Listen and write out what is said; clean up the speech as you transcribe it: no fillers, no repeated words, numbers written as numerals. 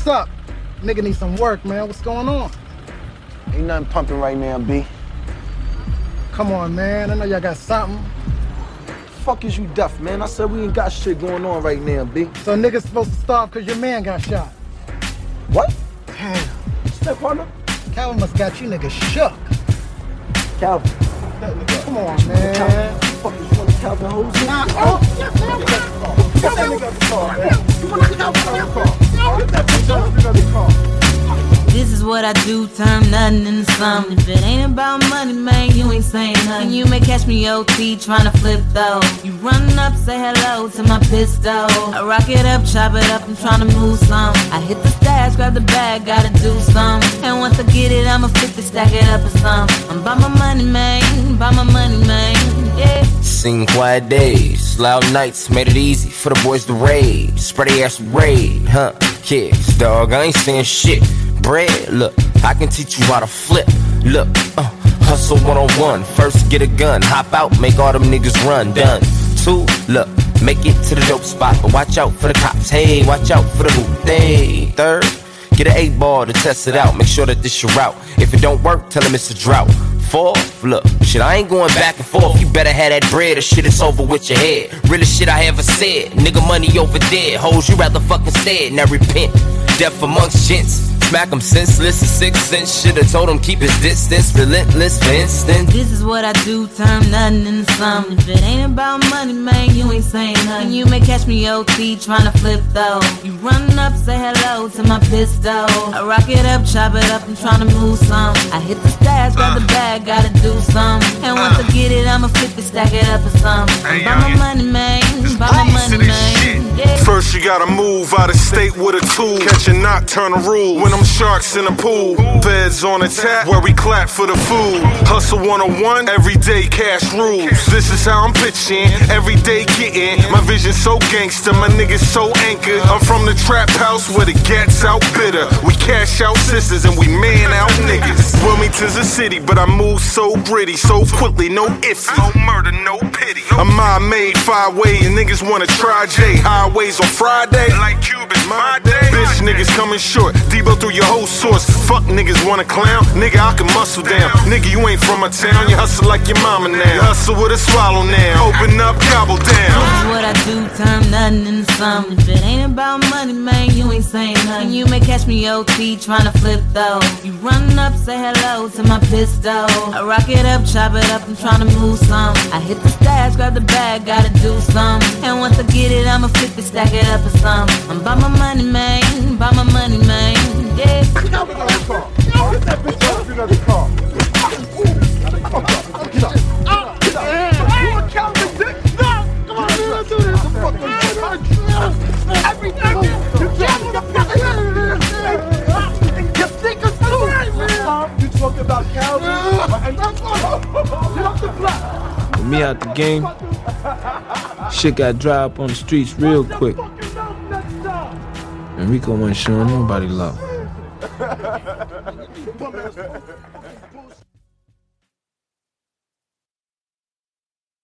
up? Nigga need some work, man. What's going on? Ain't nothing pumping right now, B. Come on, man. I know y'all got something. Fuck is you deaf, man? I said we ain't got shit going on right now, B. So niggas supposed to starve because your man got shot. What? Damn. What's that, partner? Calvin must got you niggas shook. Calvin. Come on, man. Fuck is one of Calvin hoes? Nah, Get that nigga out the car, man. You wanna get out the car? Get that bitch out the car. This is what I do, turn nothing into something. If it ain't about money, man, you ain't saying nothing. You may catch me OT tryna flip though. You run up, say hello to my pistol. I rock it up, chop it up, I'm tryna move some. I hit the stash, grab the bag, gotta do some. And once I get it, I'ma 50 stack it up or some. I'm by my money, man, by my money, man, yeah. Seen quiet days, loud nights made it easy for the boys to raid. Spread their ass with raid, huh? Kids, dog, I ain't saying shit. Bread, look, I can teach you how to flip. Look, hustle 101. First get a gun, hop out, make all them niggas run. Done. 2, look, make it to the dope spot, but watch out for the cops. Hey, watch out for the hoop. Hey, 3rd, get an 8-ball to test it out. Make sure that this your route. If it don't work, tell them it's a drought. 4th, look, shit, I ain't going back and forth. You better have that bread or shit, it's over with your head. Realest shit I ever said. Nigga, money over dead. Hoes, you rather fucking stay now repent. Death amongst gents. Smack him senseless, a 6 cents. Should've told him keep his distance. Relentless for instance. This is what I do, turn nothing into something. If it ain't about money, man, you ain't saying nothing. You may catch me OT tryna flip though. You run up, say hello to my pistol. I rock it up, chop it up, I'm tryna move some. I hit the stash, grab the bag, gotta do some. And once I get it, I'ma 50 stack it up or some. I'm by my money, man, by my money, man, yeah. First you gotta move out of state with a tool. Catch a knock, turn a rule. When I'm sharks in the pool, feds on the tap where we clap for the food. Hustle 101, everyday cash rules. This is how I'm pitching, everyday getting. My vision so gangster, my niggas so anchored. I'm from the trap house where the gats out bitter. We cash out sisters and we man out niggas. Wilmington's a city, but I move so gritty, so quickly, no iffy. No murder, no pity. I'm my made 5-way and niggas wanna try J. Highways on Friday, like Cubans, my day. Bitch niggas coming short, Debo through your whole source. Fuck niggas wanna clown, nigga I can muscle down. Nigga you ain't from a town, you hustle like your mama now. You hustle with a swallow now, open up, gobble down. This is what I do, turn nothing into something. If it ain't about money, man, you ain't saying nothing. You may catch me OT tryna flip though. You run up, say hello to my pistol. I rock it up, chop it up, I'm tryna move some. I hit the stash, grab the bag, gotta do some. And once I get it, I'ma 50 stack it up or some. I'm by my money, man, by my money, man, yeah. Get out the car. Get that bitch out of the car. Get up. Get up. You want Calvin dick? No! Come on, man, let's do this. I'm fucking everything. You can't get you think it's too right, man. You talking about Calvin? Get off the block. With me out the game, shit got dry up on the streets real quick. And Rico wasn't showing nobody love.